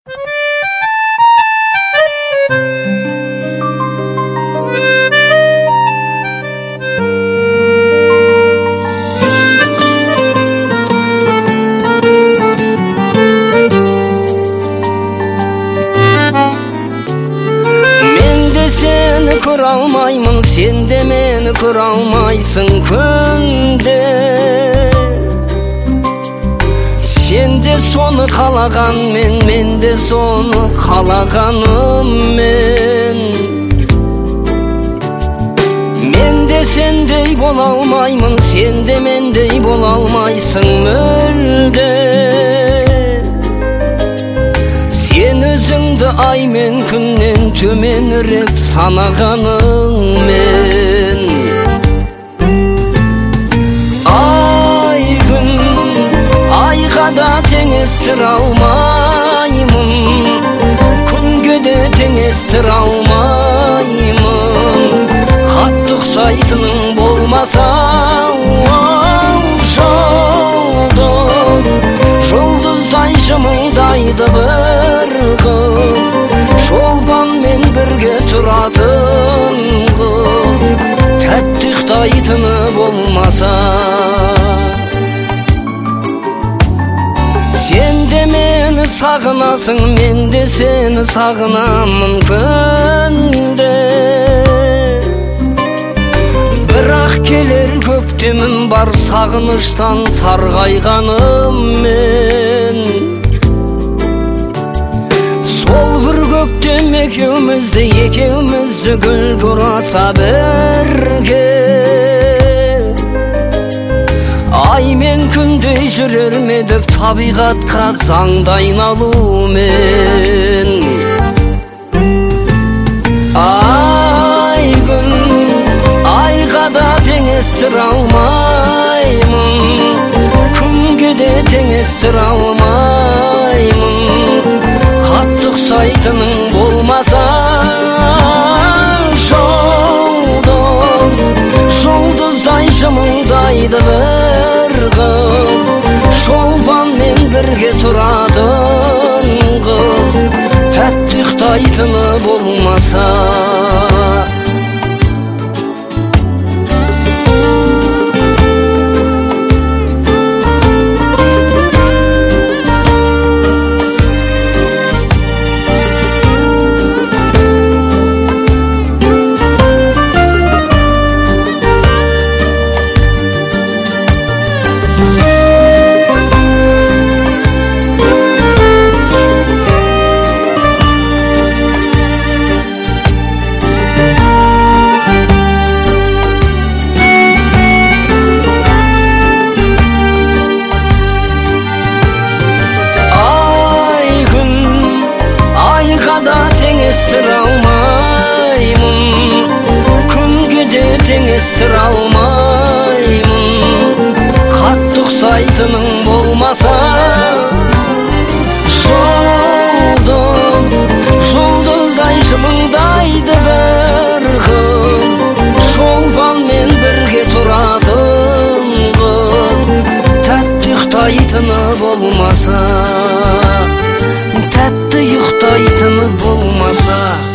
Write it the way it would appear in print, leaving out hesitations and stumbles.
Seni көре алмаймын, сен де мені көре алмайсың күнде. Сен де соны қалағанмен, мен де соны қалағаныммен. Мен де сендей бола алмаймын, сен де мендей бола алмайсың мүлде. Сен өзіңді ай мен күннен төменірек санағаныңмен. Ай күн, айға да теңестіре алмаймын, күнге де теңестіре алмаймын. Қатты ұқсайтының болмаса, жұлдыздай жымыңдайды бір қыз, шолпанмен бірге тұратын қыз, тәтті ұйықтайтыны болмаса. Сен де мені сағынасың, мен де сені сағынамын күнде. Бірақ келер көктемім бар сағыныштан сарғайғаныммен. Сол бір көктем екеумізді гүл құраса бірге. Ай мен күндей жүрер медік табиғатқа заңды айналумен. Ай күн, айға да теңестіре алмаймын, күнге де теңестіре алмаймын. Қатты ұқсайтының болмаса, жұлдыздай жымыңдайды бір қыз, шолпанмен бірге тұратын қыз, тәтті ұйықтайтыны болмаса. Теңестіре алмаймын, күнге де теңестіре алмаймын. Қатты ұқсайтының болмаса, жұлдыздай жымыңдайды бір қыз, шолпанмен бірге тұратын қыз, тәтті ұйықтайтыны болмаса, тәтті ұйықтайтыны болмаса.